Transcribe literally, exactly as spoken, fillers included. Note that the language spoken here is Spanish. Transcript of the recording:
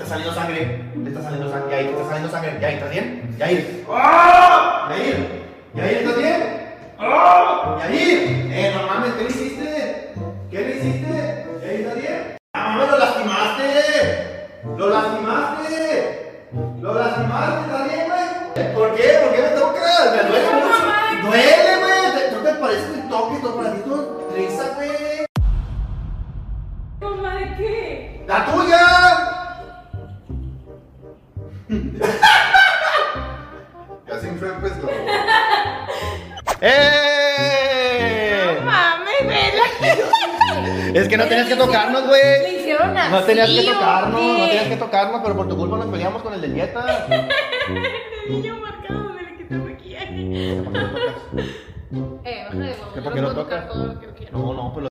saliendo sangre. Te está saliendo sangre. Yair, te está saliendo sangre. Yair, ¿estás bien? Yair. ¡Ah! Yair. Yair, ¿estás bien? ¡Ah! Yair. Eh, no mames, ¿qué le hiciste? ¿Qué le hiciste? Yair, ¿estás bien? ¡Ah, mames, lo lastimaste! ¡Lo lastimaste! ¡Lo lastimaste! ¿Estás bien, güey? ¿Por qué? ¿Por qué me tocas? Me duele mucho. Duele, güey. ¿No te parece mi toque? Tu aparatito trisa, güey. ¿Mamá de qué? ¡La tuya! Ya sin fue pues lo. ¡Eh! No mames, vela. Es que no tenías que tocarnos, güey. Le hicieron así. No tenías que ¿o tocarnos, qué? no tenías que tocarnos, pero por tu culpa nos peleamos con el de dieta. El niño marcado donde le quitó maquillaje. ¿Por qué no tocas? Eh, baja de voz. ¿Qué, por qué no puedo tocar tocas? todo lo que quiero. No, no, pues